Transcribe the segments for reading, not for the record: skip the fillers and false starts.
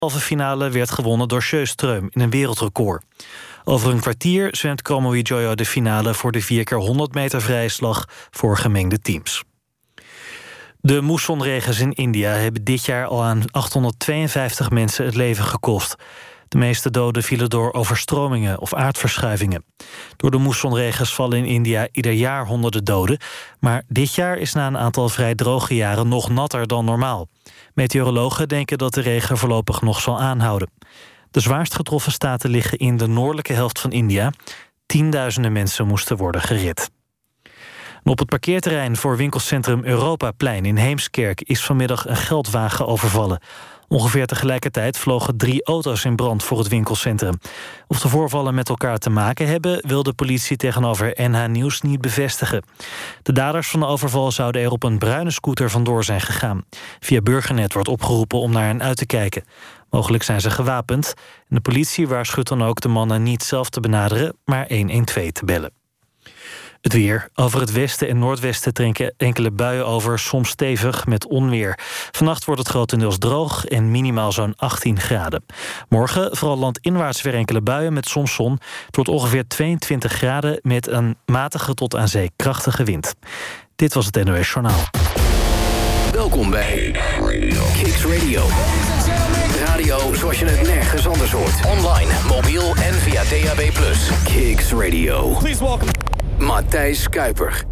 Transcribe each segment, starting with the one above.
halve finale werd gewonnen door Sjöström in een wereldrecord. Over een kwartier zwemt Kromowidjojo de finale voor de 4x100 meter vrije slag voor gemengde teams. De moessonregens in India hebben dit jaar al aan 852 mensen het leven gekost. De meeste doden vielen door overstromingen of aardverschuivingen. Door de moessonregens vallen in India ieder jaar honderden doden. Maar dit jaar is na een aantal vrij droge jaren nog natter dan normaal. Meteorologen denken dat de regen voorlopig nog zal aanhouden. De zwaarst getroffen staten liggen in de noordelijke helft van India. Tienduizenden mensen moesten worden gered. En op het parkeerterrein voor winkelcentrum Europaplein in Heemskerk is vanmiddag een geldwagen overvallen. Ongeveer tegelijkertijd vlogen 3 auto's in brand voor het winkelcentrum. Of de voorvallen met elkaar te maken hebben, wil de politie tegenover NH Nieuws niet bevestigen. De daders van de overval zouden er op een bruine scooter vandoor zijn gegaan. Via Burgernet wordt opgeroepen om naar hen uit te kijken. Mogelijk zijn ze gewapend. En de politie waarschuwt dan ook de mannen niet zelf te benaderen, maar 112 te bellen. Het weer. Over het westen en noordwesten trekken enkele buien over, soms stevig met onweer. Vannacht wordt het grotendeels droog en minimaal zo'n 18 graden. Morgen vooral landinwaarts weer enkele buien met soms zon. Het wordt ongeveer 22 graden met een matige tot aan zee krachtige wind. Dit was het NOS Journaal. Welkom bij Kicks Radio. Radio zoals je het nergens anders hoort. Online, mobiel en via DAB+. Kicks Radio. Please welcome Matthijs Kuiper.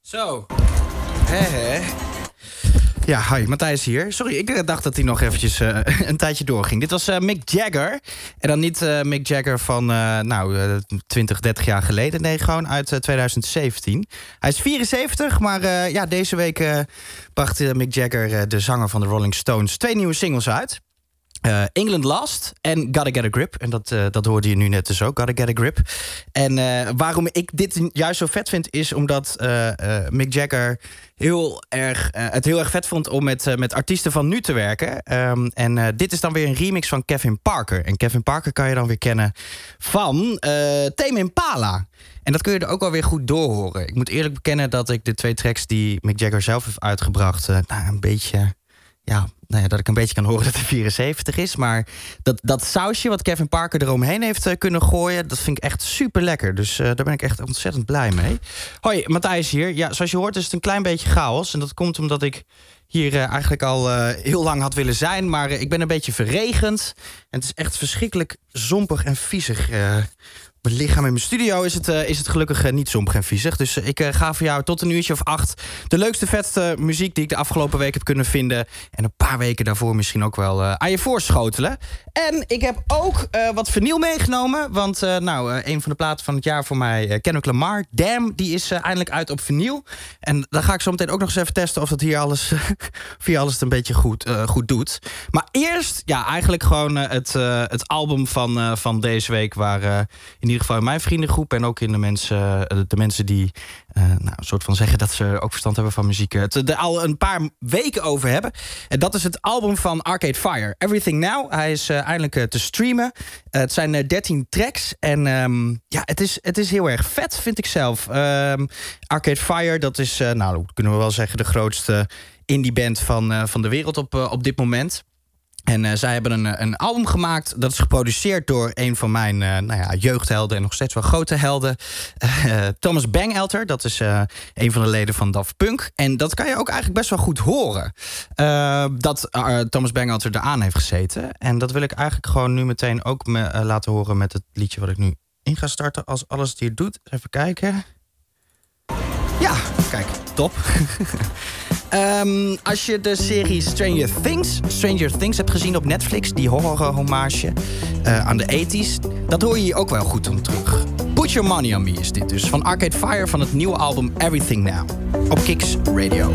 Zo. Ja, hi, Matthijs hier. Sorry, ik dacht dat hij nog eventjes een tijdje doorging. Dit was Mick Jagger. En dan niet Mick Jagger van 20, 30 jaar geleden. Nee, gewoon uit 2017. Hij is 74, maar deze week bracht Mick Jagger, de zanger van de Rolling Stones, 2 nieuwe singles uit. England Last en Gotta Get a Grip. En dat hoorde je nu net dus ook, Gotta Get a Grip. En waarom ik dit juist zo vet vind, is omdat Mick Jagger het heel erg vet vond om met artiesten van nu te werken. En dit is dan weer een remix van Kevin Parker. En Kevin Parker kan je dan weer kennen van Tame Impala. En dat kun je er ook alweer goed doorhoren. Ik moet eerlijk bekennen dat ik de 2 tracks die Mick Jagger zelf heeft uitgebracht een beetje... dat ik een beetje kan horen dat hij 74 is. Maar dat sausje wat Kevin Parker eromheen heeft kunnen gooien, dat vind ik echt super lekker. Dus daar ben ik echt ontzettend blij mee. Hoi, Matthijs hier. Ja, zoals je hoort is het een klein beetje chaos. En dat komt omdat ik hier eigenlijk al heel lang had willen zijn. Maar ik ben een beetje verregend. En het is echt verschrikkelijk zompig en viezig. Mijn lichaam in mijn studio is het gelukkig niet zompig en viezig. Dus ik ga voor jou tot 8:00 de leukste, vetste muziek die ik de afgelopen week heb kunnen vinden. En een paar weken daarvoor misschien ook wel aan je voorschotelen. En ik heb ook wat vinyl meegenomen. Want een van de platen van het jaar voor mij, Kendrick Lamar, Damn, die is eindelijk uit op vinyl. En dan ga ik zo meteen ook nog eens even testen of dat hier alles het een beetje goed doet. Maar eerst, eigenlijk gewoon het album van deze week, waar in ieder geval in mijn vriendengroep en ook in de mensen die een soort van zeggen dat ze ook verstand hebben van muziek, het er al een paar weken over hebben. En dat is het album van Arcade Fire, Everything Now. Hij is eindelijk te streamen. Het zijn 13 tracks en het is heel erg vet, vind ik zelf. Arcade Fire, dat is, kunnen we wel zeggen, de grootste indie band van de wereld op dit moment. En zij hebben een album gemaakt. Dat is geproduceerd door een van mijn jeugdhelden en nog steeds wel grote helden. Thomas Bangalter. Dat is een van de leden van Daft Punk. En dat kan je ook eigenlijk best wel goed horen. Dat Thomas Bangalter eraan heeft gezeten. En dat wil ik eigenlijk gewoon nu meteen ook laten horen met het liedje wat ik nu in ga starten. Als alles het hier doet. Even kijken. Ja, kijk, top. Als je de serie Stranger Things hebt gezien op Netflix, die horror-hommage aan de 80s, dat hoor je hier ook wel goed om terug. Put Your Money On Me is dit dus, van Arcade Fire, van het nieuwe album Everything Now, op Kicks Radio.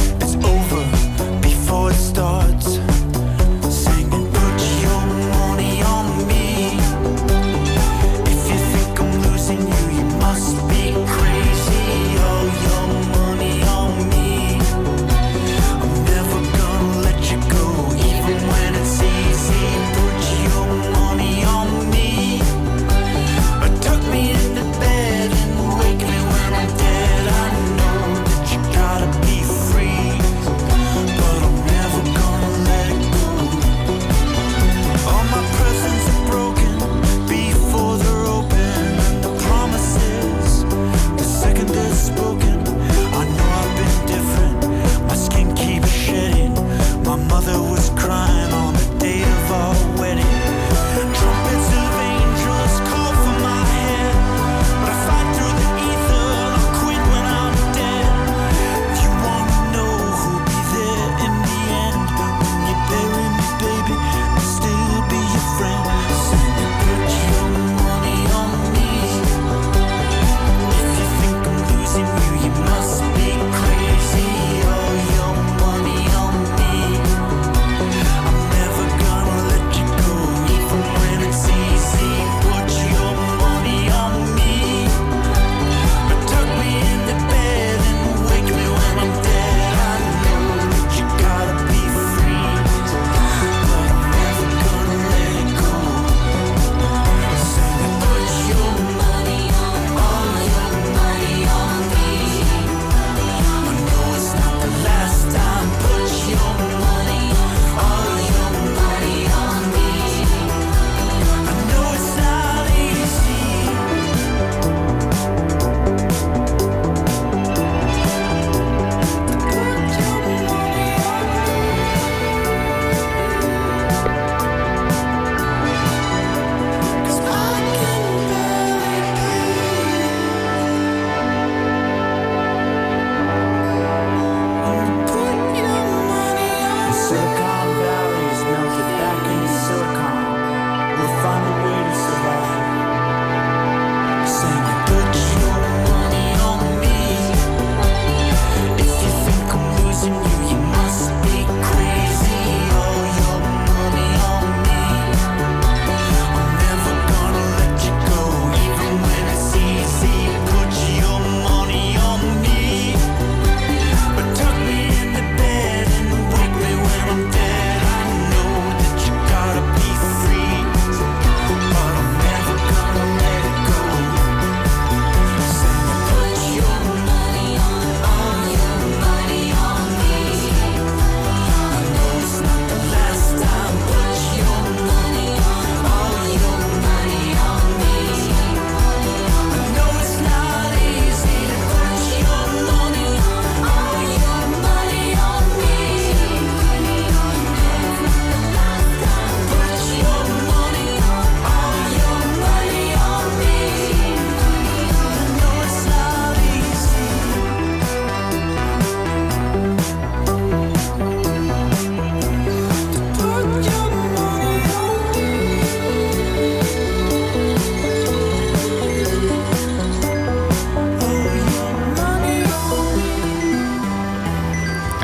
Before it starts, singing, put your money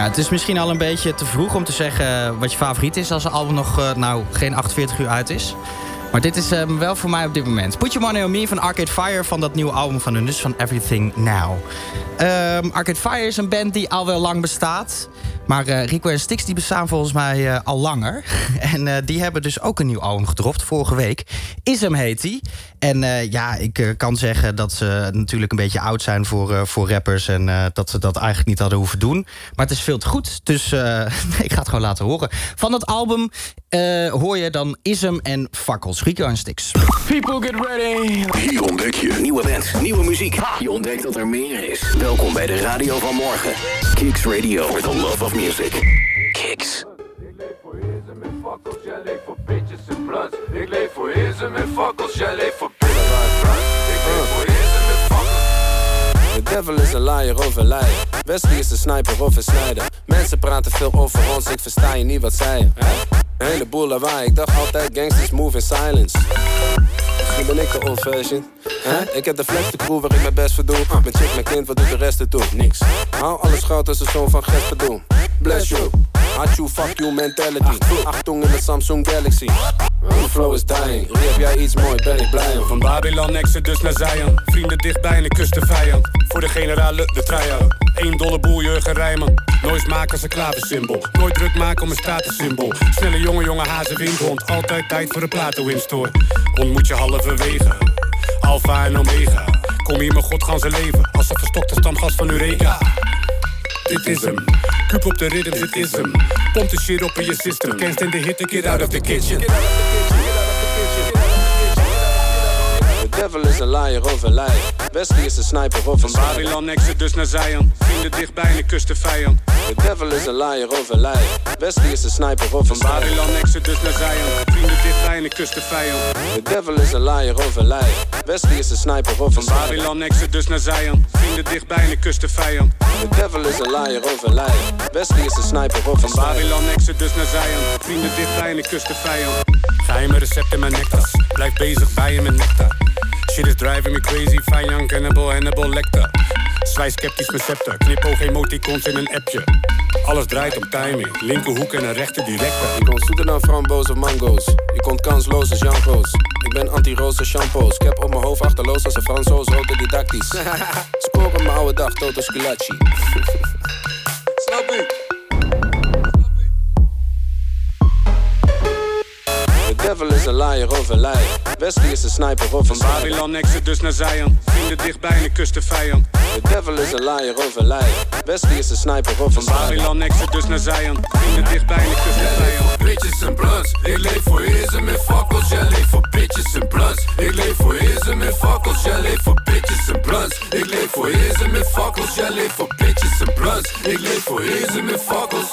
Het is misschien al een beetje te vroeg om te zeggen wat je favoriet is als het album nog geen 48 uur uit is. Maar dit is wel voor mij op dit moment. Put Your Money On Me van Arcade Fire van dat nieuwe album van hun, dus van Everything Now. Arcade Fire is een band die al wel lang bestaat. Maar Rico en Styx die bestaan volgens mij al langer. En die hebben dus ook een nieuw album gedropt vorige week. Ism heet die. En ik kan zeggen dat ze natuurlijk een beetje oud zijn voor rappers. En dat ze dat eigenlijk niet hadden hoeven doen. Maar het is veel te goed. Dus ik ga het gewoon laten horen. Van dat album hoor je dan Ism en Fakkels. Rico en Styx. People get ready. Hier ontdek je nieuwe bands, nieuwe muziek. Je ontdekt dat er meer is. Welkom bij de radio van morgen. Kicks Radio for the love of music. Kicks. Ik leef voor ism en fakkels, jij leeft voor bitches en bloods. Ik leef voor ism en fakkels, jij leeft voor bitches en bloods. Ik leef voor ism en fakkels. The devil is a liar of a liar. Wesley is de sniper of een snijder. Mensen praten veel over ons, ik versta je niet wat zij. Een heleboel lawaai, ik dacht altijd gangsters move in silence. Misschien ben ik de old version. Ik heb de flex de crew waar ik mijn best voor doe. Mijn chick, mijn kind, wat doet de rest ertoe? Niks. Hou alles goud als de zoon van Gesper doen. Bless you. Had you, fuck you mentality. Achtung in de Samsung Galaxy. The flow is dying. Heb jij iets mooi, ben ik blij om. Van Babylon, Exodus naar Zion. Vrienden dichtbij en ik kus de vijand. Voor de generale, de try-out. $1 Jurgen Rijman. Noise maken als een klavensymbool. Nooit druk maken om een statussymbool. Snelle jonge hazen windhond. Altijd tijd voor een platenwinstore. Ontmoet je halverwege. Alpha en Omega. Kom hier mijn godganse leven. Als een verstokte stamgast van Eureka. Dit is hem. Kup op de rhythm, dit is hem. Pomp de shit op in je system. Can't stand the hit to get out of the kitchen. The devil is a liar of a liar. Wesley is de sniper of een van Babylon, Exodus naar Zion. Vrienden dichtbij en ik kus de vijand. The devil is a liar of a liar. Wesley is de sniper of een van Babylon, Exodus naar Zion. Vrienden dichtbij en ik kus de vijand. The devil is a liar of a liar. Wesley is de sniper of een van Babylon, Exodus naar Zion. Vrienden dichtbij en ik kus de vijand. The devil is a liar of a liar. Wesley is de sniper of een van Babylon, Exodus naar Zion. Vrienden dichtbij en ik kus de vijand. Geheime recept in mijn nectas. Blijf bezig bij je met nectar. Shit is driving me crazy, fijn young Hannibal Lecter. Zwaai sceptisch mijn scepter, knipoog emoticons in een appje. Alles draait om timing, linkerhoek en een rechter directe. Je komt zoeter dan framboos of mango's. Je komt kansloos als Jean Roos. Ik ben anti-roze shampoos. Cap op mijn hoofd achterloos als een Fransoos, autodidactisch. Spoor op mijn oude dag, Toto Sculacci. Snap ik? The devil is a liar of a liar. Wesley is de sniper of een van Babylon, Exodus naar Zion. Vrienden dichtbij en ik kus de vijand. The devil is a liar of a liar. Wesley is de sniper of een van Babylon, Exodus naar Zion. Vrienden dichtbij en ik kus de vijand. Bitches en bloods. Ik leef voor ism en fakkels. Jij leeft voor bitches en bloods. Ik leef voor ism en fakkels. Jij leeft voor bitches en bloods. Ik leef voor ism en fakkels. Jij leeft voor bitches en bloods. Ik leef voor ism en fakkels.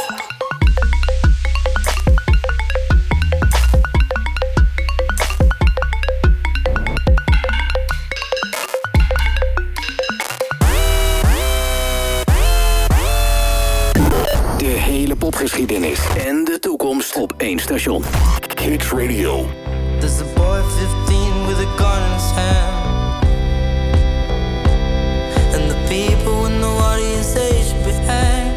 Popgeschiedenis en de toekomst op één station. Kicks Radio. There's a boy 15 with a gun in his hand, and the people in the what do you say should be hanged,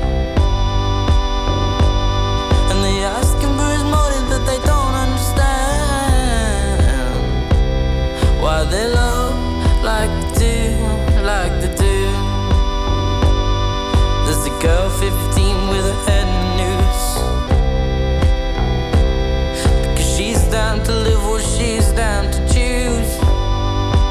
and they ask him for his motive that they don't understand, why they love like they do. There's a girl 15 with a head down to live what she's down to choose.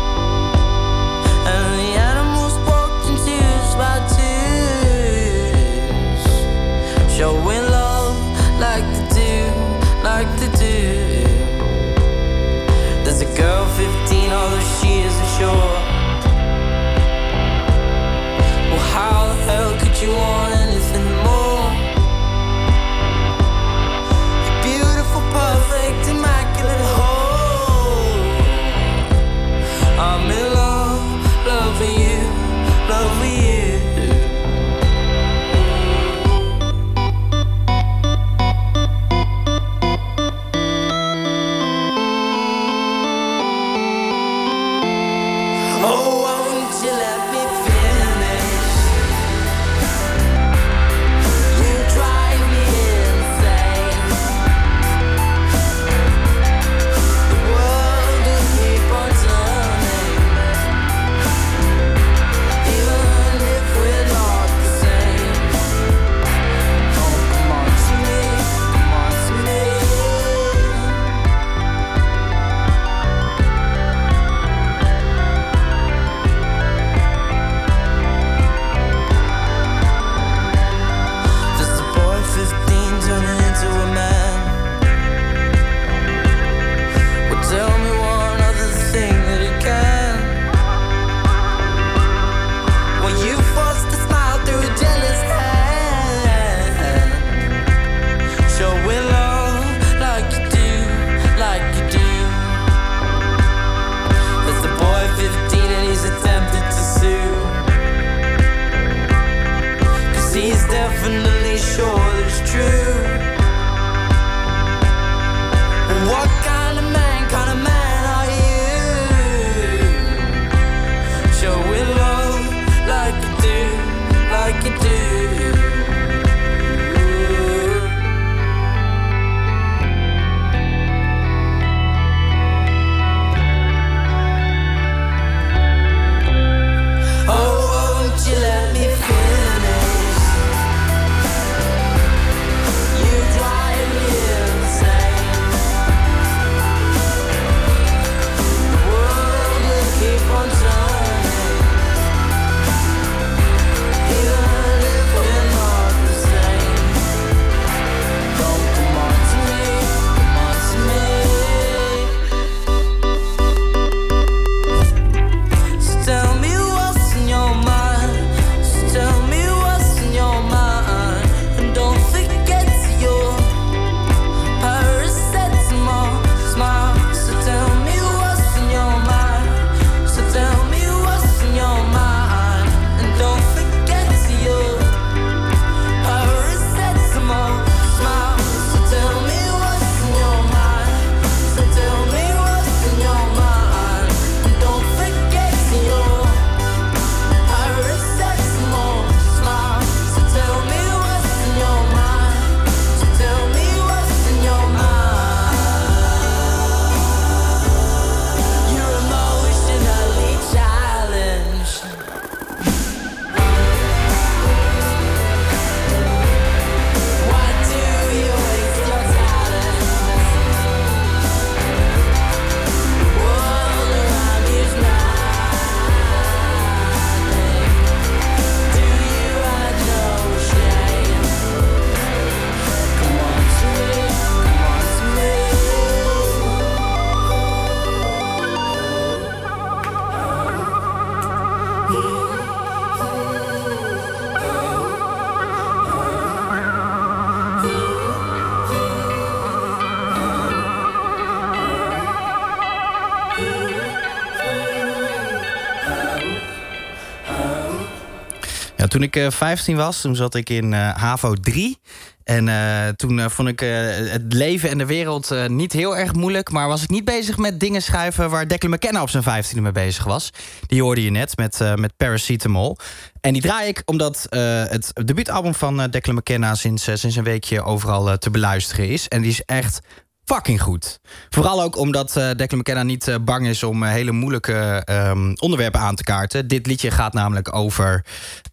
Toen ik 15 was, toen zat ik in HAVO 3. En toen vond ik het leven en de wereld niet heel erg moeilijk. Maar was ik niet bezig met dingen schrijven waar Declan McKenna op zijn 15e mee bezig was. Die hoorde je net met Paracetamol. En die draai ik omdat het debuutalbum van Declan McKenna sinds een weekje overal te beluisteren is. En die is echt fucking goed. Vooral ook omdat Declan McKenna niet bang is om hele moeilijke onderwerpen aan te kaarten. Dit liedje gaat namelijk over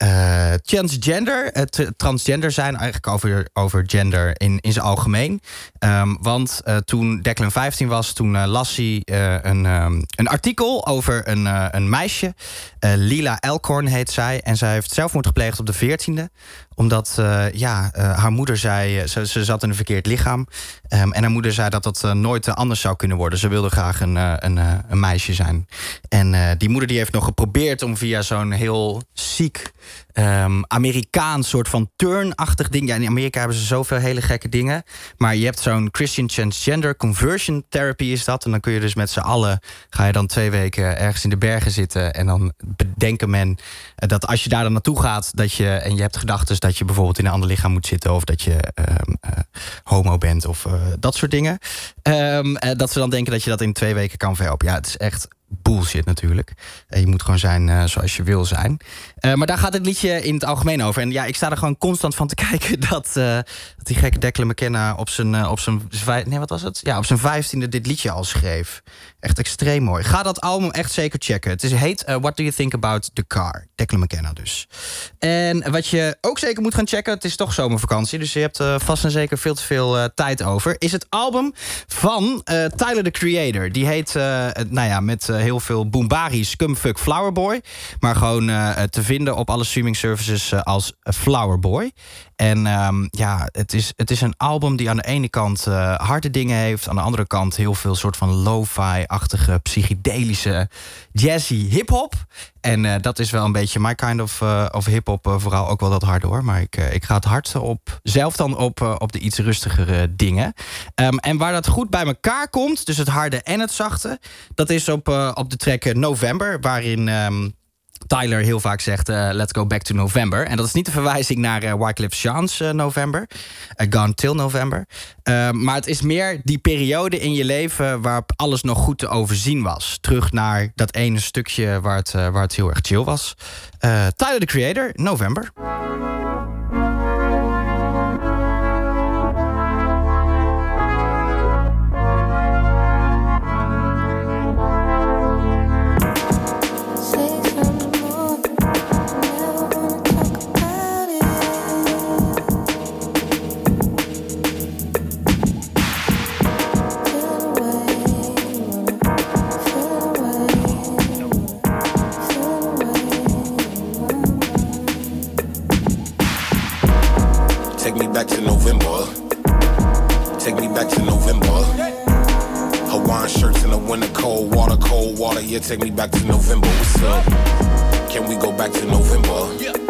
transgender zijn. Eigenlijk over gender in zijn algemeen. Want toen Declan 15 was, toen las hij een artikel over een meisje. Lila Elkhorn heet zij. En zij heeft zelfmoord gepleegd op de 14e. Omdat haar moeder zei, ze zat in een verkeerd lichaam. En haar moeder zei dat dat nooit anders zou kunnen worden. Ze wilde graag een meisje zijn. En die moeder die heeft nog geprobeerd om via zo'n heel ziek Amerikaans soort van turn-achtig ding. Ja, in Amerika hebben ze zoveel hele gekke dingen. Maar je hebt zo'n Christian Transgender Conversion Therapy is dat. En dan kun je dus met z'n allen, ga je dan 2 weken ergens in de bergen zitten. En dan bedenken men dat als je daar dan naartoe gaat, en je hebt gedachten dat je bijvoorbeeld in een ander lichaam moet zitten, of dat je homo bent of dat soort dingen. Dat ze dan denken dat je dat in 2 weken kan verhelpen. Ja, het is echt bullshit natuurlijk. Je moet gewoon zijn zoals je wil zijn. Maar daar gaat het liedje in het algemeen over. En ja, ik sta er gewoon constant van te kijken dat die gekke Declan McKenna op zijn 15e dit liedje al schreef. Echt extreem mooi. Ga dat album echt zeker checken. Het heet What Do You Think About The Car? Declan McKenna dus. En wat je ook zeker moet gaan checken, het is toch zomervakantie, dus je hebt vast en zeker veel te veel tijd over, is het album van Tyler, the Creator. Die heet, met heel veel boombari, Scumfuck Flowerboy. Maar gewoon te vinden op alle streaming services als Flowerboy. En het is een album die aan de ene kant harde dingen heeft, aan de andere kant heel veel soort van lo-fi-achtige, psychedelische, jazzy hip-hop. En dat is wel een beetje my kind of hip-hop, vooral ook wel dat harde hoor. Maar ik ga het hard zelf dan op de iets rustigere dingen. En waar dat goed bij elkaar komt, dus het harde en het zachte, dat is op de track November, waarin Tyler heel vaak zegt, let's go back to November. En dat is niet een verwijzing naar Wyclef Jean's November. Gone Till November. Maar het is meer die periode in je leven waarop alles nog goed te overzien was. Terug naar dat ene stukje waar het heel erg chill was. Tyler, the Creator, November. Take me back to November. Take me back to November. Hawaiian shirts in the winter, cold water. Yeah, take me back to November. What's up? Can we go back to November?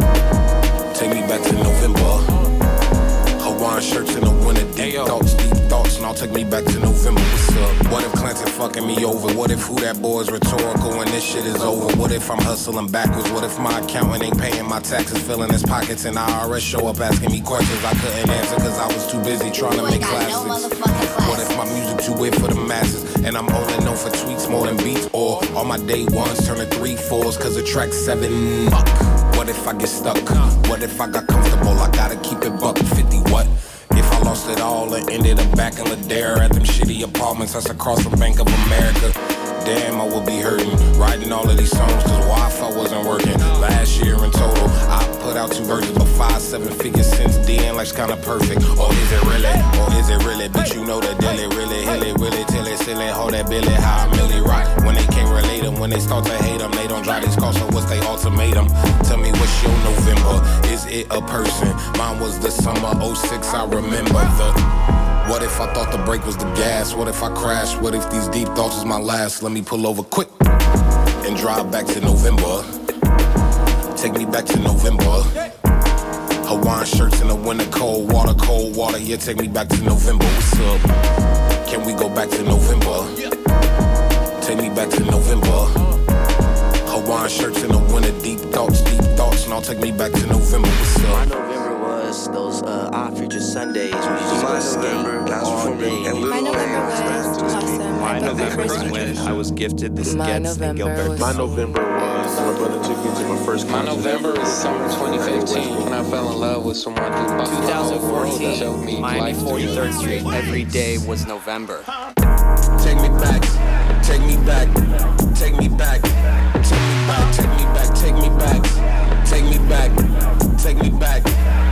Take me back to November. Hawaiian shirts in the winter, deep thoughts, and I'll take me back to November. What's up? What if Clanton fucking me over? What if who that boy is rhetorical and this shit is over? What if I'm hustling backwards? What if my accountant ain't paying my taxes, filling his pockets, and IRS show up asking me questions I couldn't answer cause I was too busy trying to make classics? What if my music too weird for the masses, and I'm only known for tweets more than beats? Or all my day ones turn to 3/4s cause the track 7. Fuck. What if I get stuck? What if I got comfortable? I gotta keep it buck 50. What if I lost it all and ended up back in Ladera at them shitty apartments that's across from Bank of America? Damn, I would be hurting writing all of these songs cause Wi-Fi wasn't working. Last year in total, I put out 2 versions of 5-7 figures since then, like's kinda perfect. Or is it really? Or is it really? Bitch, you know that dilly, really, hilly, really, till it silly, hold that Billy, how I really rock. When they can't relate them, when they start to hate them, they don't drive these cars, so what's they ultimatum? Tell me what's your November? Is it a person? Mine was the summer 06, I remember the... What if I thought the brake was the gas? What if I crashed? What if these deep thoughts is my last? Let me pull over quick and drive back to November. Take me back to November. Hawaiian shirts in the winter, cold water. Yeah, take me back to November. What's up? Can we go back to November? Take me back to November. Hawaiian shirts in the winter, deep thoughts, now take me back to November. What's up? My November was those off future Sundays when you just go skate all day. My November was awesome. My November was when I was gifted the Skets and Gilbert. My November was my brother took me to my first concert. My November was summer 2015 when I fell in love with someone who 2014, Miami 43rd Street. Every day was November. Take me back, take me back, take me back, take me back, take me back, take me back, take me back, take me back,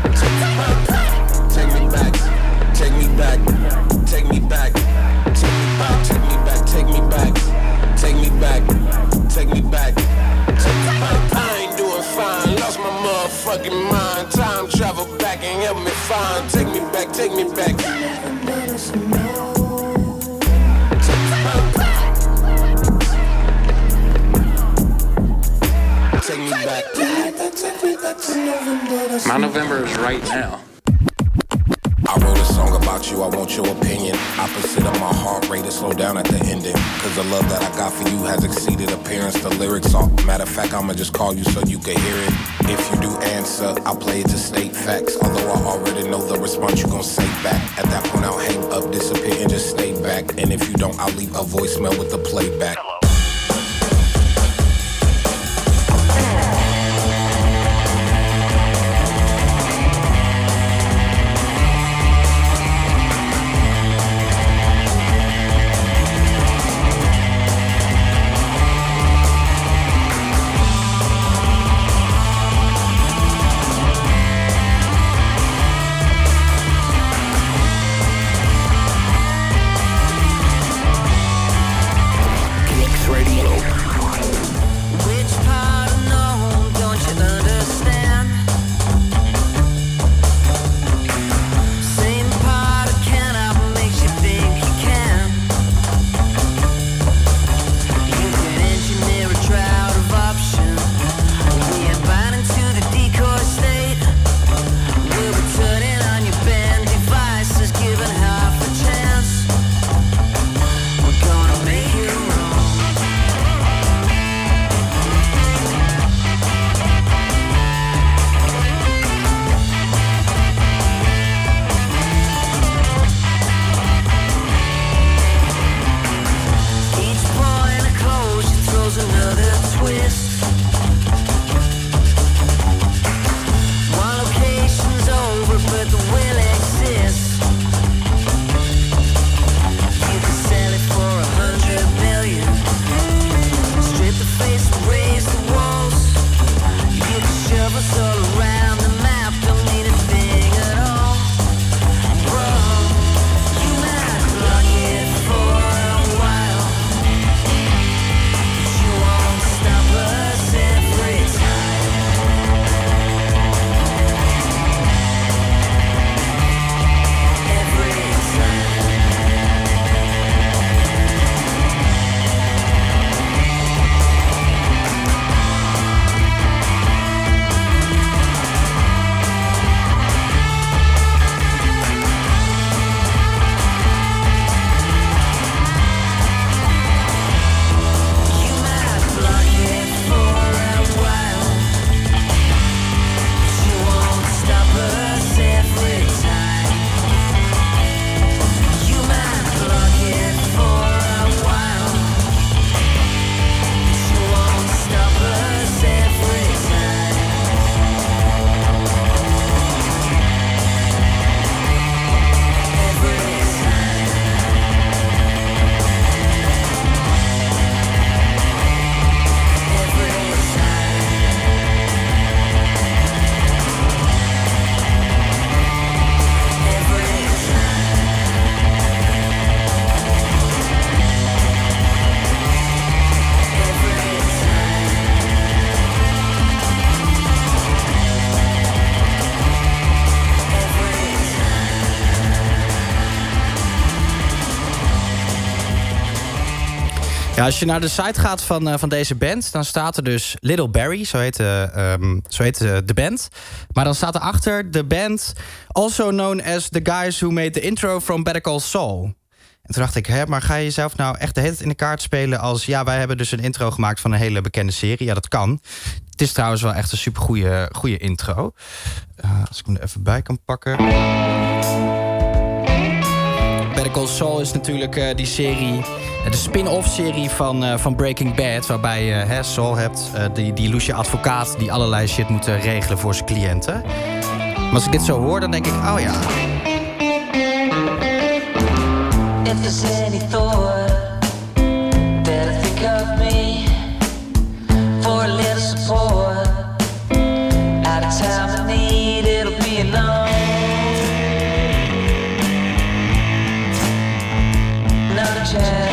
take me back, take me back, take me back, take me back, take me back, take me back, take me back, take me back. I ain't doing fine, lost my motherfucking mind. Time travel back and help me find. Take me back, take me back. Take me back. My November is right now. I wrote a song about you, I want your opinion. Opposite of my heart rate to slow down at the ending. Cause the love that I got for you has exceeded appearance. The lyrics are, matter of fact, I'ma just call you so you can hear it. If you do answer, I'll play it to state facts. Although I already know the response you gon' say back. At that point I'll hang up, disappear and just stay back. And if you don't, I'll leave a voicemail with the playback. Ja, als je naar de site gaat van deze band, dan staat er dus Little Barry, zo heet de band. Maar dan staat erachter de band, also known as the guys who made the intro from Better Call Saul. En toen dacht ik, maar ga je jezelf nou echt de hele tijd in de kaart spelen als... ja, wij hebben dus een intro gemaakt van een hele bekende serie. Ja, dat kan. Het is trouwens wel echt een super goede intro. Als ik hem er even bij kan pakken. Better Call Saul is natuurlijk die serie, de spin-off serie van Breaking Bad, waarbij je Saul hebt, die loesje advocaat die allerlei shit moet regelen voor zijn cliënten. Maar als ik dit zo hoor, dan denk ik, oh ja. If there's any thought that I think of me for a little support, at a time of need it'll be enough. Not a chance.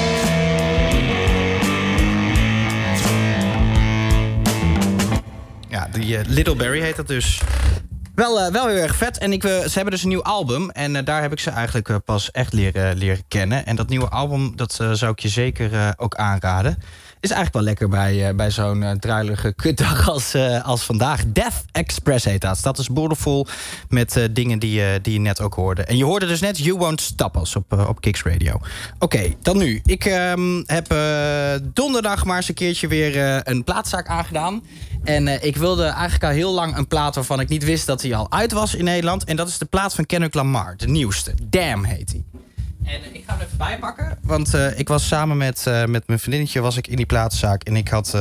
Ja, die Little Barry heet dat dus. Wel heel erg vet. En ze hebben dus een nieuw album. En daar heb ik ze eigenlijk pas echt leren kennen. En dat nieuwe album, dat zou ik je zeker ook aanraden. Is eigenlijk wel lekker bij zo'n druilige kutdag als vandaag. Death Express heet dat. Dat is boordevol met dingen die je net ook hoorde. En je hoorde dus net You Won't Stop Us op Kicks Radio. Oké, dan nu. Ik heb donderdag maar eens een keertje weer een plaatzaak aangedaan. En ik wilde eigenlijk al heel lang een plaat waarvan ik niet wist dat hij al uit was in Nederland. En dat is de plaat van Kendrick Lamar, de nieuwste. Damn heet hij. En ik ga hem even bijpakken, want ik was samen met mijn vriendinnetje was ik in die platenzaak. En ik had,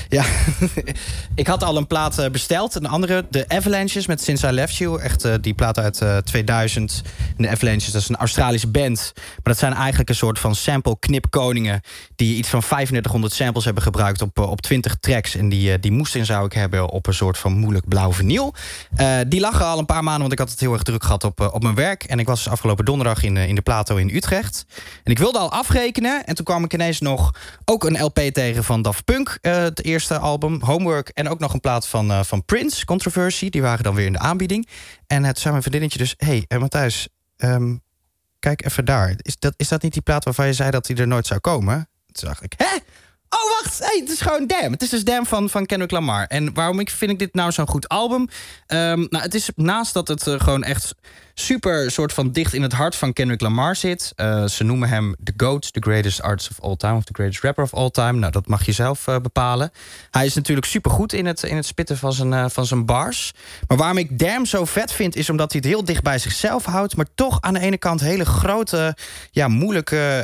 ik had al een plaat besteld, een andere, de Avalanches met Since I Left You. Echt die plaat uit 2000. En de Avalanches, dat is een Australische band. Maar dat zijn eigenlijk een soort van sample-knipkoningen die iets van 3500 samples hebben gebruikt op 20 tracks. En die moest en zou ik hebben op een soort van moeilijk blauw vinyl. Die lag al een paar maanden, want ik had het heel erg druk gehad op mijn werk. En ik was dus afgelopen donderdag in de Plato in Utrecht. En ik wilde al afrekenen. En toen kwam ik ineens nog ook een LP tegen van Daft Punk. Het eerste album, Homework. En ook nog een plaat van Prince, Controversy. Die waren dan weer in de aanbieding. En toen zei mijn vriendinnetje dus... Hey, Matthijs, kijk even daar. Is dat niet die plaat waarvan je zei dat die er nooit zou komen? Toen dacht ik, hè? Oh, wacht! Hey, het is gewoon Damn. Het is dus Damn van Kendrick Lamar. En waarom vind ik dit nou zo'n goed album? Nou, het is naast dat het gewoon echt super soort van dicht in het hart van Kendrick Lamar zit. Ze noemen hem the GOAT, the greatest artist of all time, of the greatest rapper of all time. Nou, dat mag je zelf bepalen. Hij is natuurlijk super goed in het spitten van zijn bars. Maar waarom ik Damn zo vet vind, is omdat hij het heel dicht bij zichzelf houdt, maar toch aan de ene kant hele grote, moeilijke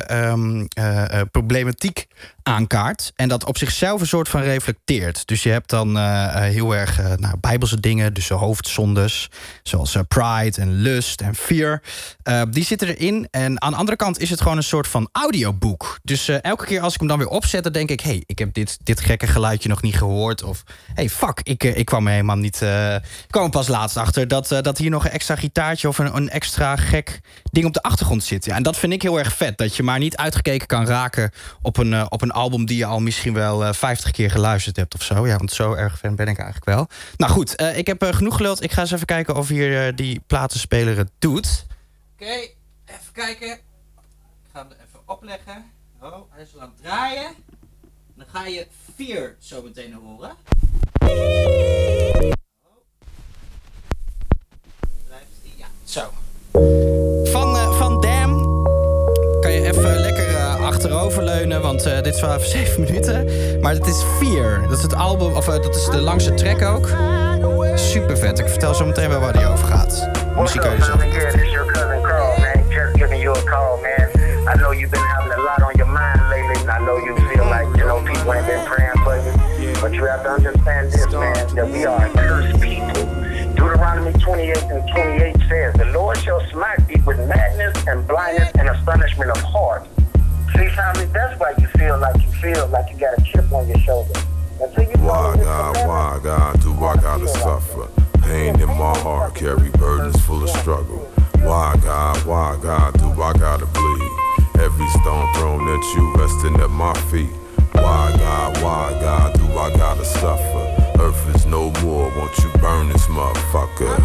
problematiek aankaart. En dat op zichzelf een soort van reflecteert. Dus je hebt dan heel erg bijbelse dingen, dus de hoofdzondes, zoals pride en lust en fear. Die zitten erin. En aan de andere kant is het gewoon een soort van audioboek. Dus elke keer als ik hem dan weer opzet, dan denk ik, hey, ik heb dit gekke geluidje nog niet gehoord. Of hey, fuck, ik kwam er helemaal niet. Ik kwam er pas laatst achter dat hier nog een extra gitaartje of een extra gek ding op de achtergrond zit. Ja, en dat vind ik heel erg vet. Dat je maar niet uitgekeken kan raken op een album die je al misschien wel 50 keer geluisterd hebt of zo. Ja, want zo erg fan ben ik eigenlijk wel. Nou goed, ik heb genoeg geluld. Ik ga eens even kijken of hier die platenspeler het doet. Oké, even kijken. Ik ga hem er even opleggen. Oh, hij is al aan het draaien. Dan ga je 4 zo meteen horen. Ja, zo. Van Damn kan je even lekker achteroverleunen, want dit is wel even 7 minuten. Maar het is 4. Dat is het album, of dat is de langste track ook. Super vet. Ik vertel zo meteen wel waar die over gaat. Muziek kan je zelf. I know you've been having a lot on your mind lately, and I know you feel like, people ain't been praying for you. But you have to understand this, man, that we are a cursed people. Deuteronomy 28 and 28 says, the Lord shall smite thee with madness and blindness and astonishment of heart. See, family, that's why you feel like you got a chip on your shoulder. Why God, do I gotta suffer? Pain in my heart, carry burdens full of struggle. Why God, do I gotta bleed? Every stone thrown at you, resting at my feet. Why God, do I gotta suffer? Earth is no more, won't you burn this motherfucker?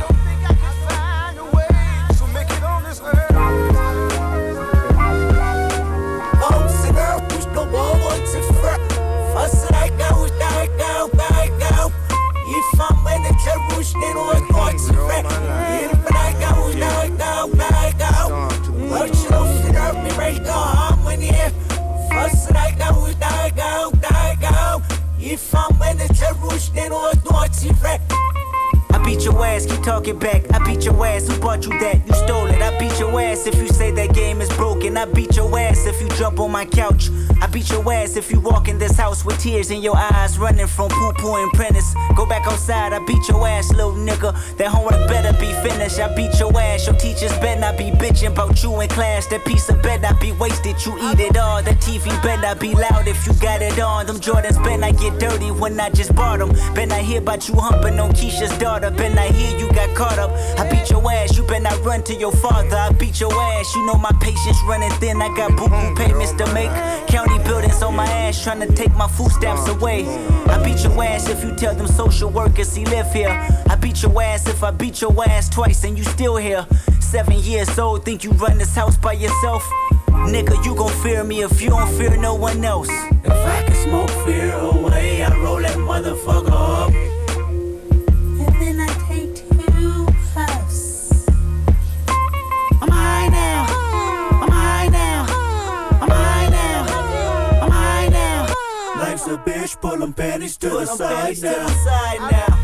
If I'm in the Jerush, then or naughty wreck. I beat your ass, keep talking back. I beat your ass, who bought you that? You stole it. I beat your ass if you say that game is broken. I beat your ass if you jump on my couch. I beat your ass if you walk in this house with tears in your eyes, running from poo-poo and Prentice. Go back outside, I beat your ass, little nigga. That homework better be finished. I beat your ass, your teachers better not be bitching about you in class. That piece of better not be wasted, you eat it all. That TV better not be loud if you got it on. Them Jordans better not get dirty when I just bought them. Better not hear about you humping on Keisha's daughter. Better not hear you got caught up. I beat your ass, you better not run to your father. I beat your ass, you know my patience running thin. I got boo-boo payments to make. County buildings on my ass trying to take my food stamps away. I beat your ass if you tell them social workers he live here. I beat your ass if I beat your ass twice and you still here. 7 years old, think you run this house by yourself? Nigga, you gon' fear me if you don't fear no one else. If I can smoke fear away, I roll that motherfucker up. And then I take 2 puffs. I'm high now. I'm high now. I'm high now. I'm high now. Life's a bitch, pull them panties to the side now.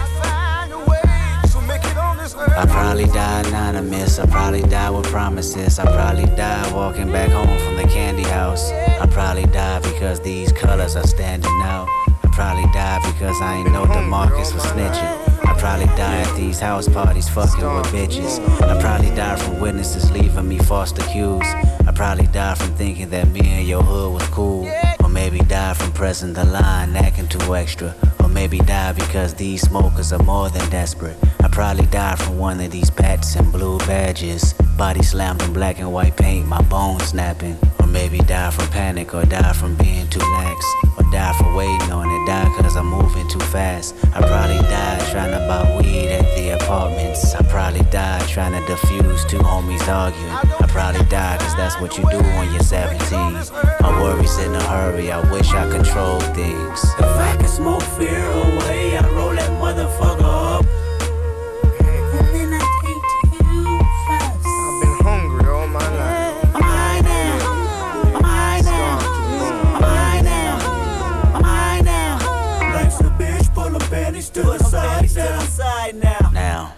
I probably die anonymous, I probably die with promises. I probably die walking back home from the candy house. I probably die because these colors are standing out. I probably die because I ain't know DeMarcus was snitching. I probably die at these house parties fucking with bitches. I probably die from witnesses leaving me false accused. I probably die from thinking that me and your hood was cool. Or maybe die from pressing the line, acting too extra. Or maybe die because these smokers are more than desperate. I probably died from one of these pats and blue badges. Body slammed in black and white paint, my bones snapping. Or maybe die from panic, or die from being too lax. Or die for waiting on it, die cause I'm moving too fast. I probably died trying to buy weed at the apartments. I probably died trying to defuse 2 homies arguing. I probably died cause that's what you do when you're 17. My worries in a hurry, I wish I controlled things. If I can smoke fear away, I roll that motherfucker up. And then I take 2 puffs. I've been hungry all my life. I'm high now. I'm high now. I'm high now. I'm high now. Life's a bitch, pull the panties to the side now. Now.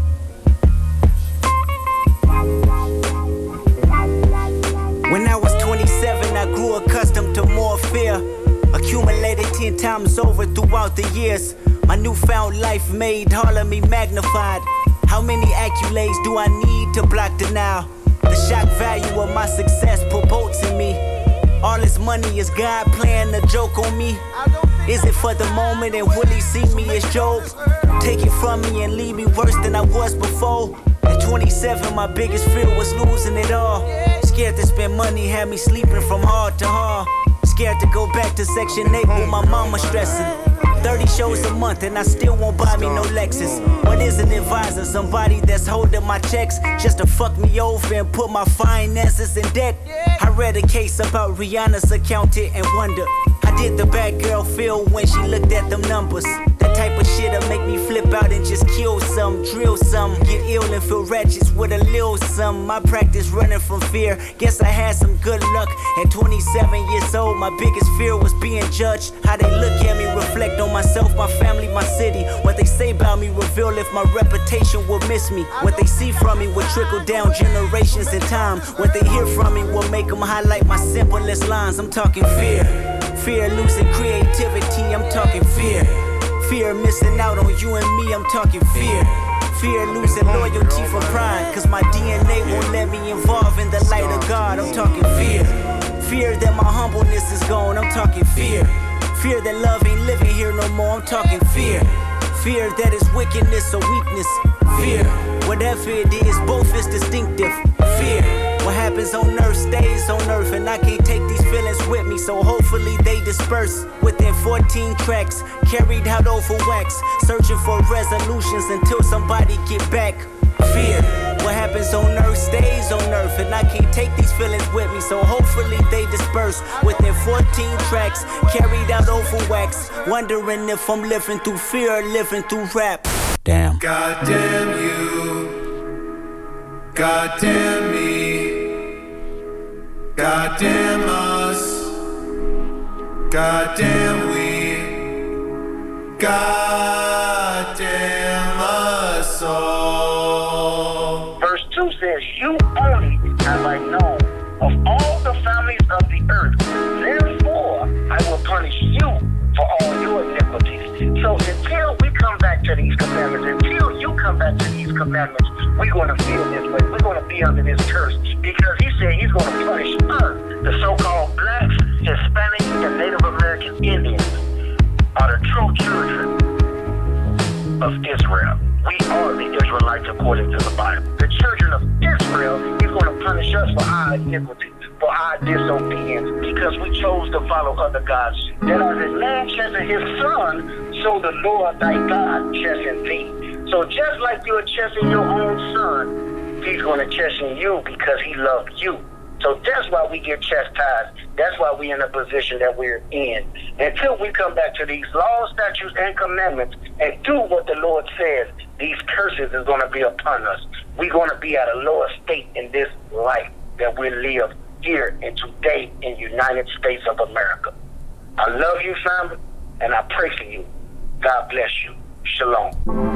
When I was 27, I grew accustomed to more fear. Accumulated 10 times over throughout the years. My newfound life made all of me magnified. How many accolades do I need to block denial? The shock value of my success promotes in me. All this money is God playing a joke on me. Is it for the moment and will he see me as Job? Take it from me and leave me worse than I was before. At 27, my biggest fear was losing it all. Scared to spend money, had me sleeping from hard to hard. Scared to go back to Section 8 with my mama stressing. 30 shows a month and I still won't buy me no Lexus. What is an advisor? Somebody that's holding my checks just to fuck me over and put my finances in debt. I read a case about Rihanna's accountant and wonder, how did the bad girl feel when she looked at them numbers? That type of shit'll make me flip out and just kill some, drill some, get ill and feel wretched with a little some. My practice running from fear, guess I had some good luck. At 27 years old, my biggest fear was being judged. How they look at me, reflect on myself, my family, my city. What they say about me reveal if my reputation will miss me. What they see from me will trickle down generations in time. What they hear from me will make them highlight my simplest lines. I'm talking fear. Fear losing creativity, I'm talking fear. Fear missing out on you and me, I'm talking fear. Fear losing loyalty for pride, cause my DNA won't let me involve in the light of God, I'm talking fear. Fear that my humbleness is gone, I'm talking fear. Fear that love ain't living here no more, I'm talking fear. Fear that is wickedness or weakness. Fear, whatever it is, both is distinctive. Fear, what happens on earth stays on earth, and I can't take these feelings with me, so hopefully they disperse. Within 14 tracks, carried out over wax, searching for resolutions until somebody get back. Fear, what happens on earth stays on earth, and I can't take these feelings with me, so hopefully they disperse. Within 14 tracks, carried out over wax, wondering if I'm living through fear or living through rap. Damn. God damn you. God damn me. God damn us. God damn we. goddamn us all. Verse 2 says, you only have I known of all the families of the earth. Therefore, I will punish you for all your iniquities. So until we come back to these commandments, until you come back to these commandments, we're going to feel this way. We're going to be under this curse. Because he said he's going to punish us, the so-called blacks, Hispanics, and Native American Indians are the true children of Israel. We are the Israelites according to the Bible. The children of Israel, he's going to punish us for our iniquity, for our disobedience, because we chose to follow other gods. That as a man chasten his son, so the Lord thy God chasten thee. So just like you're chastening your own son, he's going to chasten you because he loved you. So that's why we get chastised. That's why we're in the position that we're in. Until we come back to these laws, statutes, and commandments and do what the Lord says, these curses is going to be upon us. We're going to be at a lower state in this life that we live here and today in United States of America. I love you, family, and I pray for you. God bless you. Shalom.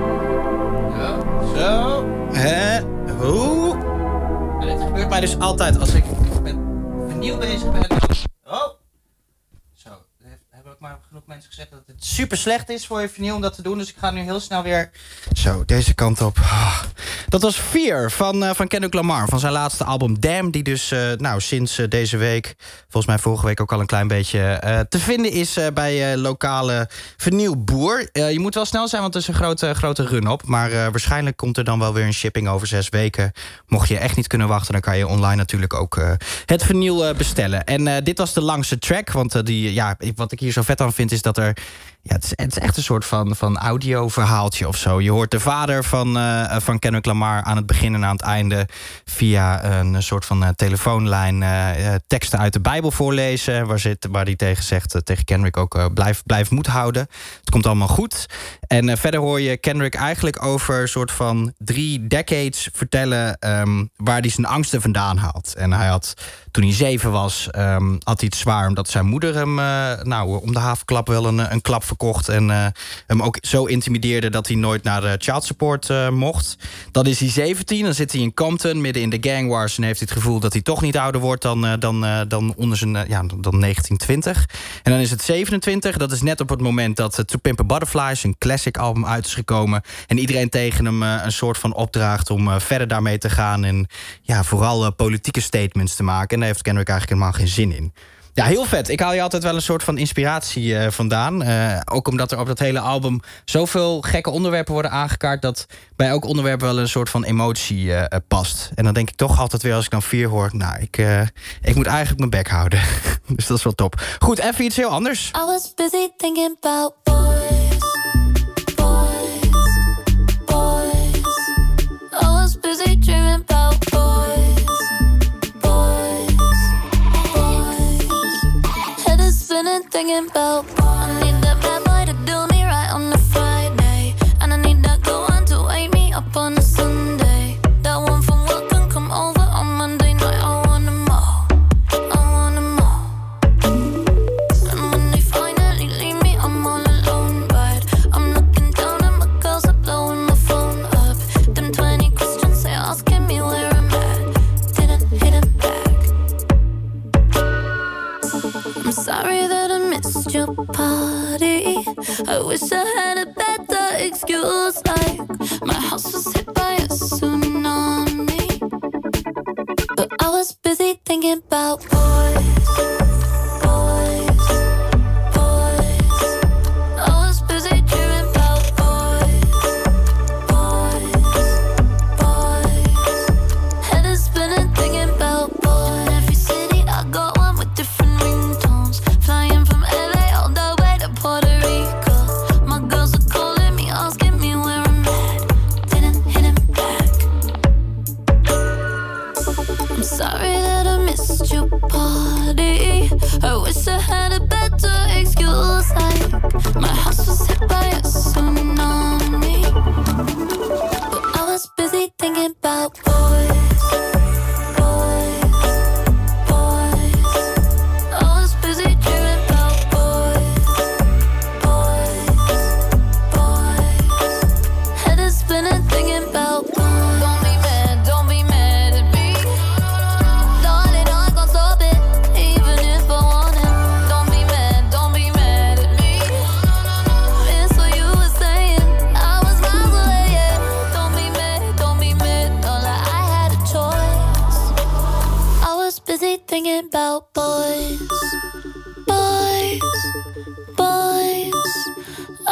Hoe? En dit gebeurt mij dus altijd als ik met vinyl bezig ben. Oh! Zo, hebben ook maar genoeg mensen gezegd dat het super slecht is voor je vinyl om dat te doen. Dus ik ga nu heel snel weer zo deze kant op. Dat was Fear van Kendrick Lamar, van zijn laatste album Damn, die dus sinds deze week, volgens mij vorige week ook al een klein beetje te vinden is bij lokale vinylboer. Je moet wel snel zijn, want er is een grote run op. Maar waarschijnlijk komt er dan wel weer een shipping over 6 weken. Mocht je echt niet kunnen wachten, dan kan je online natuurlijk ook het vinyl bestellen. En dit was de langste track, want wat ik hier zo vet aan vind is dat er... Ja, het is echt een soort van audioverhaaltje of zo. Je hoort de vader van Kendrick Lamar aan het begin en aan het einde via een soort van telefoonlijn teksten uit de Bijbel voorlezen. Waar hij tegen zegt, tegen Kendrick ook, blijf moed houden. Het komt allemaal goed. En verder hoor je Kendrick eigenlijk over een soort van 3 decades vertellen waar hij zijn angsten vandaan haalt. En hij had, toen hij 7 was, had hij het zwaar omdat zijn moeder hem om de havenklap wel een klap verkocht en hem ook zo intimideerde dat hij nooit naar de child support mocht. Dan is hij 17, dan zit hij in Compton midden in de gang wars en heeft hij het gevoel dat hij toch niet ouder wordt dan onder zijn dan 19, 20. En dan is het 27, dat is net op het moment dat To Pimp a Butterfly, een classic album, uit is gekomen en iedereen tegen hem een soort van opdraagt om verder daarmee te gaan en vooral politieke statements te maken. En daar heeft Kendrick eigenlijk helemaal geen zin in. Ja, heel vet. Ik haal je altijd wel een soort van inspiratie vandaan. Ook omdat er op dat hele album zoveel gekke onderwerpen worden aangekaart, dat bij elk onderwerp wel een soort van emotie past. En dan denk ik toch altijd weer als ik dan Fear hoor, ik moet eigenlijk mijn bek houden. Dus dat is wel top. Goed, even iets heel anders. I was busy thinking about boys. I was busy dreaming about boys. Thinking about I need that bad boy to do me right on a Friday, and I need that girl one to wake me up on a Sunday. That one from work can come over on Monday night. I want them all, I want them all. And when they finally leave me, I'm all alone. But I'm looking down and my girls are blowing my phone up. Them 20 questions they asking me where I'm at. Didn't hit it back. I'm sorry that I missed your party. I wish I had a better excuse, like my house was hit by a tsunami. But I was busy thinking about boys. I was busy dreaming about boys. Head is spinning thinking about boys. In every city I go on with different ringtones. Flying from LA all the way to Puerto Rico. My girls are calling me, asking me where I'm at. Didn't hit him back. I'm sorry that I missed your party.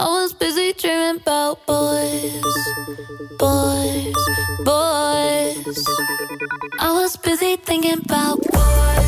I was busy dreaming about boys, boys, boys. I was busy thinking about boys.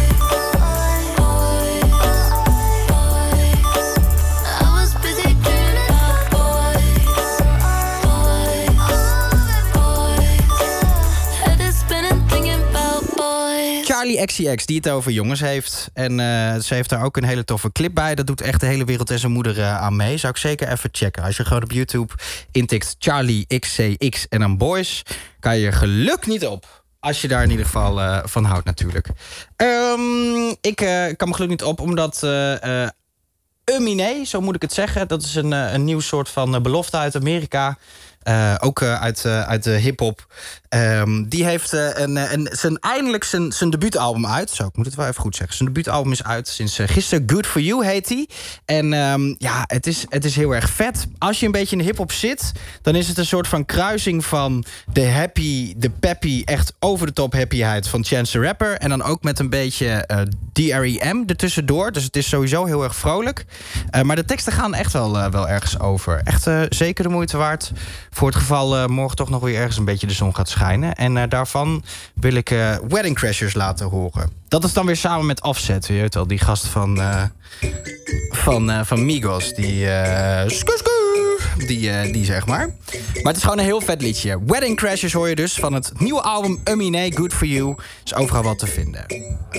Charli XCX, die het over jongens heeft. En ze heeft daar ook een hele toffe clip bij. Dat doet echt de hele wereld en zijn moeder aan mee. Zou ik zeker even checken. Als je gewoon op YouTube intikt Charli XCX en dan boys, kan je geluk niet op. Als je daar in ieder geval van houdt natuurlijk. Ik kan me geluk niet op, omdat Eminem, zo moet ik het zeggen. Dat is een nieuw soort van belofte uit Amerika. Ook uit de hiphop. Die heeft eindelijk zijn debuutalbum uit. Zo, ik moet het wel even goed zeggen. Zijn debuutalbum is uit sinds gisteren. Good For You heet hij. En het is heel erg vet. Als je een beetje in de hiphop zit, dan is het een soort van kruising van de happy, de peppy, echt over de top happyheid van Chance the Rapper. En dan ook met een beetje D.R.E.M. ertussendoor. Dus het is sowieso heel erg vrolijk. Maar de teksten gaan echt wel ergens over. Echt zeker de moeite waard. Voor het geval morgen toch nog weer ergens een beetje de zon gaat schijnen. En daarvan wil ik Wedding Crashers laten horen. Dat is dan weer samen met Offset. Je weet wel, die gast van Migos. Die zeg maar. Maar het is gewoon een heel vet liedje. Wedding Crashers hoor je dus van het nieuwe album Eminem, Good For You. Is overal wat te vinden.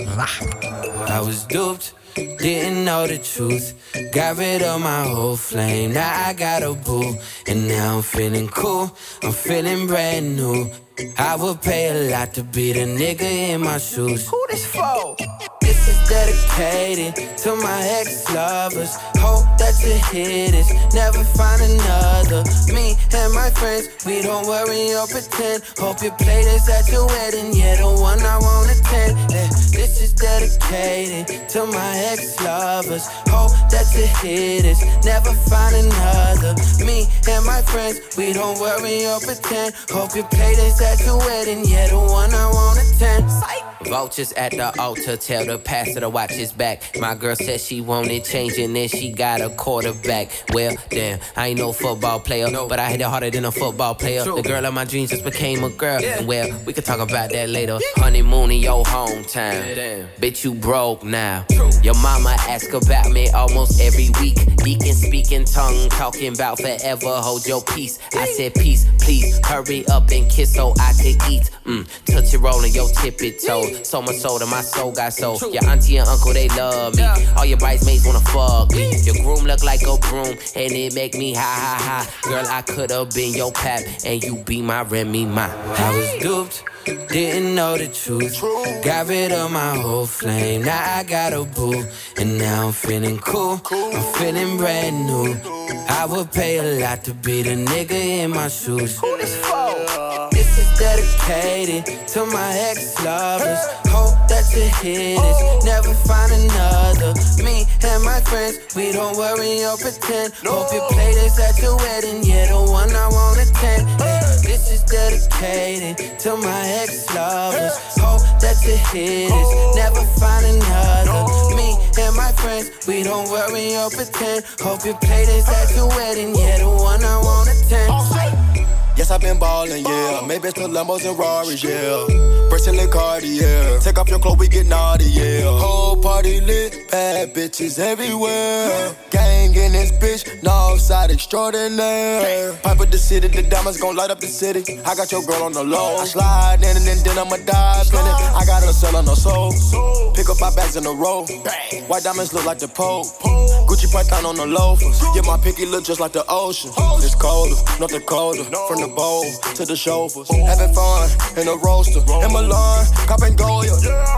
I was duped. Didn't know the truth. Got rid of my whole flame. Now I got a boo. And now I'm feeling cool. I'm feeling brand new. I would pay a lot to be the nigga in my shoes. Who this for? This is dedicated to my ex-lovers. Hope that you hear this. Never find another. Me and my friends, we don't worry or pretend. Hope you play this at your wedding. Yeah, the one I won't attend. Yeah, this is dedicated to my ex-lovers. Hope that you hear this. Never find another. Me and my friends, we don't worry or pretend. Hope you play this at your wedding. Yeah, the one I won't attend. Vultures at the altar, tell the pastor to watch his back. My girl said she wanted change and then she got a quarterback. Well, damn, I ain't no football player, but I hit it harder than a football player. The girl of my dreams just became a girl. And well, we can talk about that later. Honeymoon in your hometown. Damn. Bitch, you broke now. Your mama ask about me almost every week. Deacon speaking tongue, talking about forever. Hold your peace. I said peace, please. Hurry up and kiss so I could eat. Touch it, rolling your tippy toe. So much so that my soul got soul. Your auntie and uncle, they love me. All your bridesmaids wanna fuck me. Your groom look like a broom, and it make me ha ha ha. Girl, I could've been your pap, and you be my Remy Ma. I was duped, didn't know the truth. Got rid of my whole flame. Now I got a boo, and now I'm feeling cool. I'm feeling brand new. I would pay a lot to be the nigga in my shoes. Who this for? This is dedicated to my ex-lovers. Hope that you hear this. Never find another. Me and my friends, we don't worry or pretend. Hope you play this at your wedding. Yeah, the one I won't attend. This is dedicated to my ex-lovers. Hope that you hear this. Never find another. Me and my friends, we don't worry or pretend. Hope you play this at your wedding. Yeah, the one I won't attend. Yes, I've been ballin', yeah. Maybe it's the Lambos and Rarries, yeah. Bracelet Cartier. Take off your clothes, we get naughty, yeah. Whole party lit, bad bitches everywhere. Gang in this bitch, Northside extraordinaire. Pipe with the city, the diamonds gon' light up the city. I got your girl on the low. I slide in and then I'ma dive in it. I got her selling her soul. Pick up my bags in a row. White diamonds look like the Pope. Gucci Python on the loafers. Yeah, my picky look just like the ocean. It's colder, North Dakota. From the bowl to the chauffeurs. Having fun in a roaster. In Milan, copping Goya.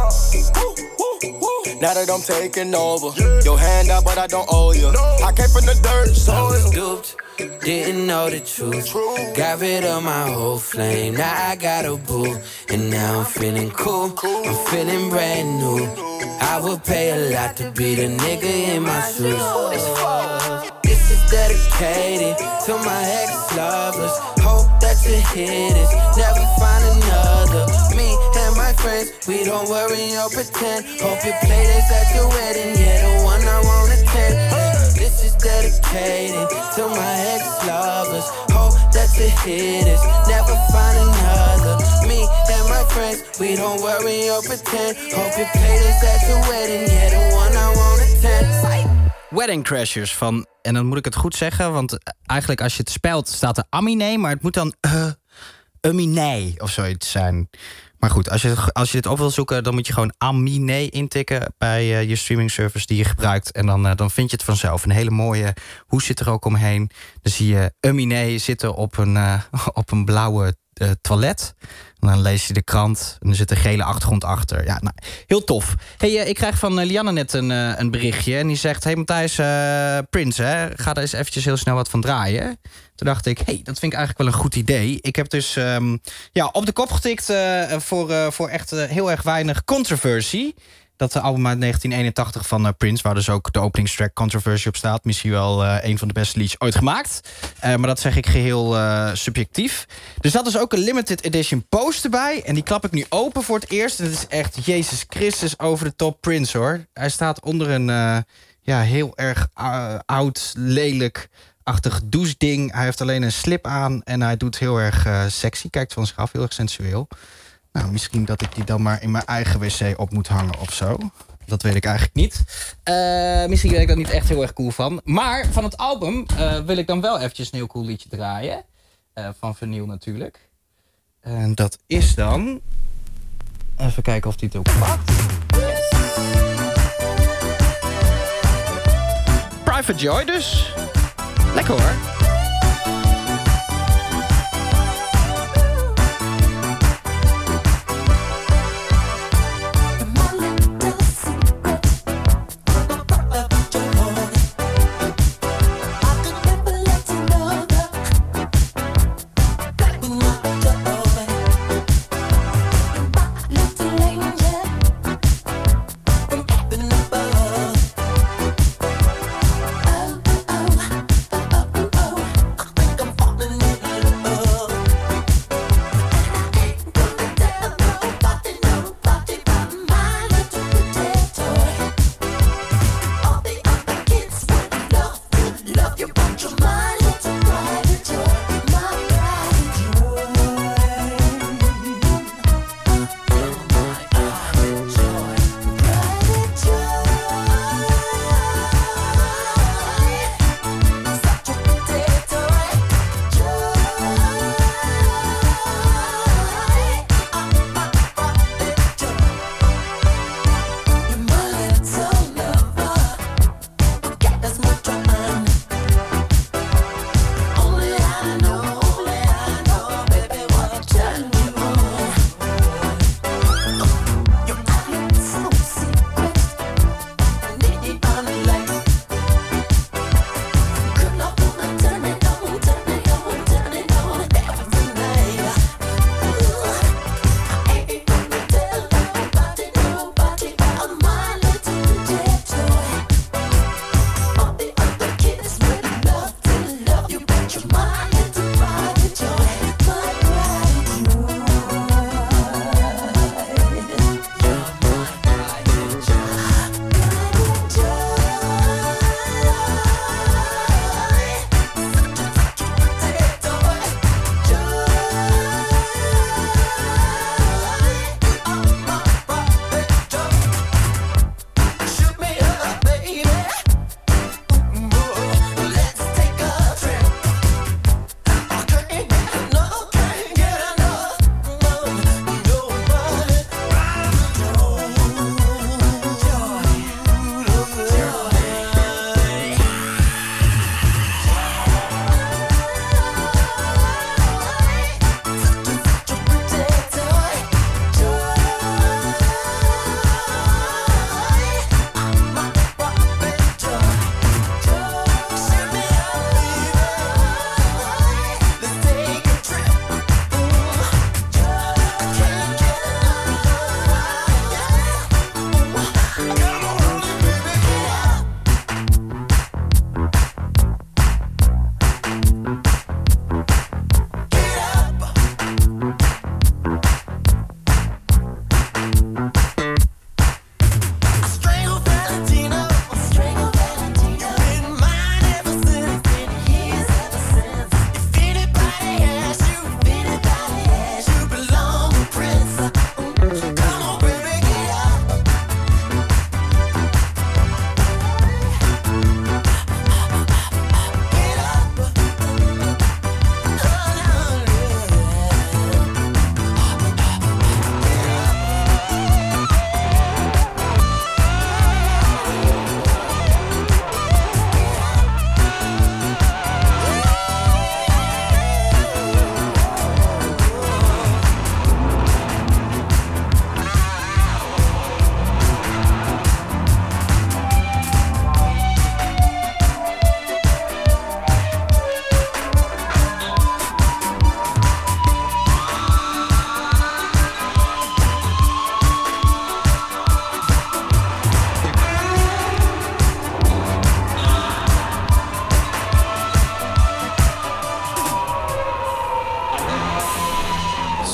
Now that I'm taking over. Your hand out, but I don't owe you. I came from the dirt, so I was duped. Didn't know the truth. Got rid of my whole flame. Now I got a boo. And now I'm feeling cool. I'm feeling brand new. I would pay a lot to be the nigga in my shoes. This is dedicated to my ex-lovers. Hope that you hear this. Never find another. Me and my friends, we don't worry or pretend. Hope you play this at your wedding. Yeah, the one I won't attend. This is dedicated to to my ex-lovers. Hope that the hit is never find another. Me and my friends, we don't worry or pretend. Hope you play this at your wedding, yeah, the one I wanna attend. Wedding Crashers van, en dan moet ik het goed zeggen, want eigenlijk als je het spelt staat er Aminé, maar het moet dan Aminé of zoiets zijn. Maar goed, als je dit op wil zoeken, dan moet je gewoon Aminé intikken bij je streaming service die je gebruikt. En dan vind je het vanzelf. Een hele mooie hoes zit er ook omheen. Dan zie je Aminé zitten op een blauwe toilet. En dan lees je de krant en er zit een gele achtergrond achter. Ja, nou, heel tof. Hey, ik krijg van Lianne net een berichtje. En die zegt, hey Matthijs, Prince, hè, ga daar eens eventjes heel snel wat van draaien. Toen dacht ik, hey, dat vind ik eigenlijk wel een goed idee. Ik heb dus op de kop getikt voor echt heel erg weinig controversie. Dat album uit 1981 van Prince, waar dus ook de openingstrack Controversy op staat. Misschien wel een van de beste liedjes ooit gemaakt. Maar dat zeg ik geheel subjectief. Er zat dus ook een limited edition poster bij. En die klap ik nu open voor het eerst. En het is echt Jezus Christus over de top Prince, hoor. Hij staat onder een heel erg oud, lelijk-achtig doucheding. Hij heeft alleen een slip aan en hij doet heel erg sexy. Kijkt van zich af, heel erg sensueel. Nou, misschien dat ik die dan maar in mijn eigen wc op moet hangen of zo. Dat weet ik eigenlijk niet. Misschien ben ik daar niet echt heel erg cool van. Maar van het album wil ik dan wel eventjes een heel cool liedje draaien. Van vinyl natuurlijk. En dat is dan... Even kijken of die het ook pakt. Yes. Private Joy dus. Lekker hoor.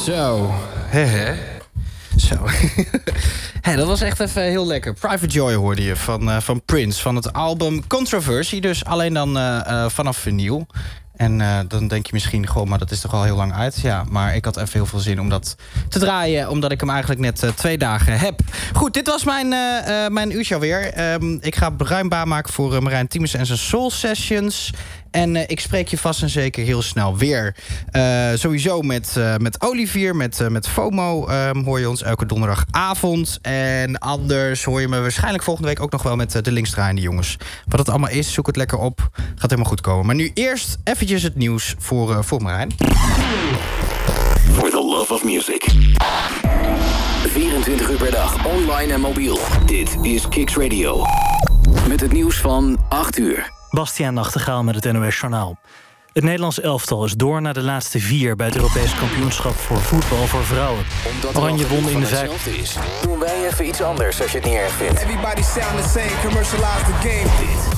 Zo. Zo. Dat was echt even heel lekker. Private Joy hoorde je van Prince. Van het album Controversy. Dus alleen dan vanaf vinyl. En dan denk je misschien, goh, maar dat is toch al heel lang uit. Ja, maar ik had even heel veel zin om dat te draaien. Omdat ik hem eigenlijk net 2 dagen heb. Goed, dit was mijn uurtje alweer. Ik ga ruim baan maken voor Marijn Tiemens en zijn Soul Sessions. En ik spreek je vast en zeker heel snel weer. Sowieso met Olivier, met FOMO hoor je ons elke donderdagavond. En anders hoor je me waarschijnlijk volgende week ook nog wel met de linksdraaiende jongens. Wat het allemaal is, zoek het lekker op. Gaat helemaal goed komen. Maar nu eerst eventjes het nieuws voor Marijn. For the love of music. 24 uur per dag, online en mobiel. Dit is Kicks Radio. Met het nieuws van 8 uur. Bastiaan Nachtegaal met het NOS Journaal. Het Nederlands elftal is door naar de laatste 4 bij het Europees kampioenschap voor voetbal voor vrouwen. Oranje won in de 5. Doen wij even iets anders als je het niet erg vindt. Everybody sound the same, commercialize the game.